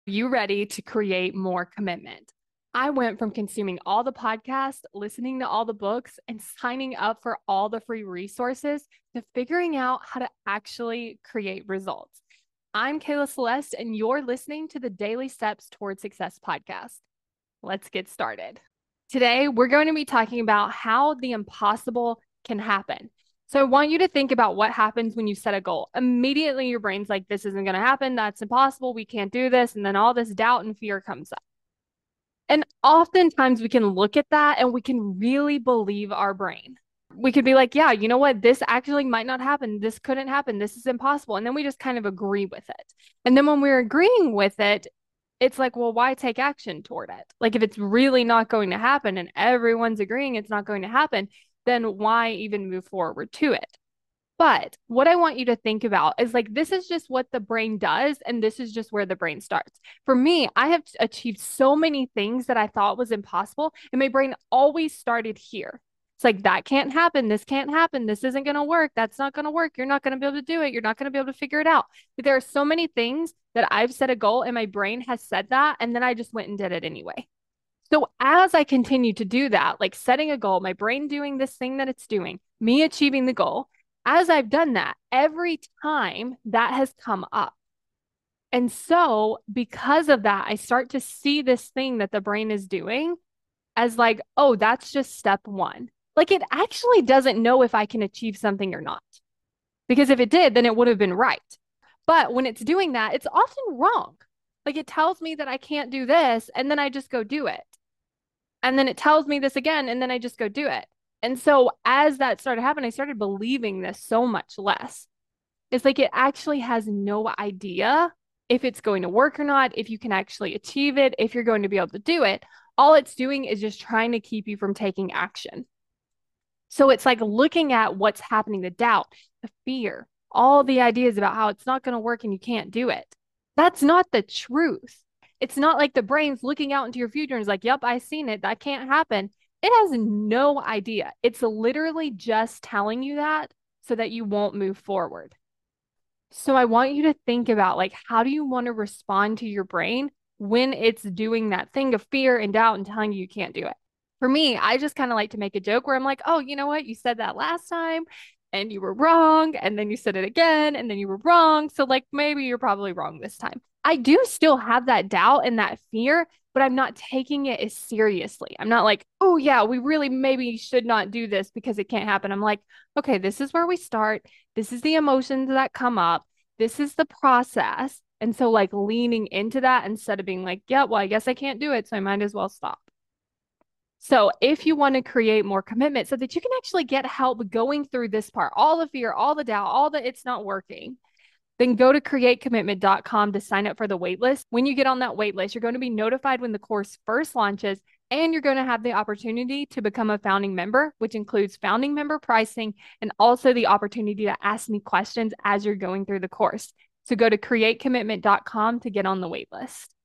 You ready to create more commitment? I went from consuming all the podcasts, listening to all the books, and signing up for all the free resources to figuring out how to actually create results. I'm Kayla Celeste, and you're listening to the Daily Steps Toward Success podcast. Let's get started. Today, we're going to be talking about how the impossible can happen. So, I want you to think about what happens when you set a goal. Immediately, your brain's like, this isn't going to happen. That's impossible. We can't do this. And then all this doubt and fear comes up. And oftentimes, we can look at that and we can really believe our brain. We could be like, yeah, you know what? This actually might not happen. This couldn't happen. This is impossible. And then we just kind of agree with it. And then when we're agreeing with it, it's like, well, why take action toward it? Like, if it's really not going to happen and everyone's agreeing it's not going to happen, then why even move forward to it? But what I want you to think about is like, this is just what the brain does, and this is just where the brain starts. For me, I have achieved so many things that I thought was impossible, and my brain always started here. It's like, that can't happen. This can't happen. This isn't going to work. That's not going to work. You're not going to be able to do it. You're not going to be able to figure it out. But there are so many things that I've set a goal, and my brain has said that, and then I just went and did it anyway. So as I continue to do that, like setting a goal, my brain doing this thing that it's doing, me achieving the goal, as I've done that, every time that has come up. And so, because of that, I start to see this thing that the brain is doing as like, oh, that's just step one. Like it actually doesn't know if I can achieve something or not. Because if it did, then it would have been right. But when it's doing that, it's often wrong. Like it tells me that I can't do this, and then I just go do it. And then it tells me this again, and then I just go do it. And so as that started happening, I started believing this so much less. It's like it actually has no idea if it's going to work or not, if you can actually achieve it, if you're going to be able to do it. All it's doing is just trying to keep you from taking action. So it's like looking at what's happening, the doubt, the fear, all the ideas about how it's not going to work and you can't do it. That's not the truth. It's not like the brain's looking out into your future and is like, yep, I've seen it. That can't happen. It has no idea. It's literally just telling you that so that you won't move forward. So I want you to think about like, how do you want to respond to your brain when it's doing that thing of fear and doubt and telling you you can't do it? For me, I just kind of like to make a joke where I'm like, oh, you know what? You said that last time and you were wrong. And then you said it again and then you were wrong. So, like, maybe you're probably wrong this time. I do still have that doubt and that fear, but I'm not taking it as seriously. I'm not like, oh, yeah, we really maybe should not do this because it can't happen. I'm like, okay, this is where we start. This is the emotions that come up. This is the process. And so, like, leaning into that instead of being like, yeah, well, I guess I can't do it. So I might as well stop. So, if you want to create more commitment so that you can actually get help going through this part, all the fear, all the doubt, all the it's not working, then go to createcommitment.com to sign up for the waitlist. When you get on that waitlist, you're going to be notified when the course first launches, and you're going to have the opportunity to become a founding member, which includes founding member pricing and also the opportunity to ask me questions as you're going through the course. So, go to createcommitment.com to get on the waitlist.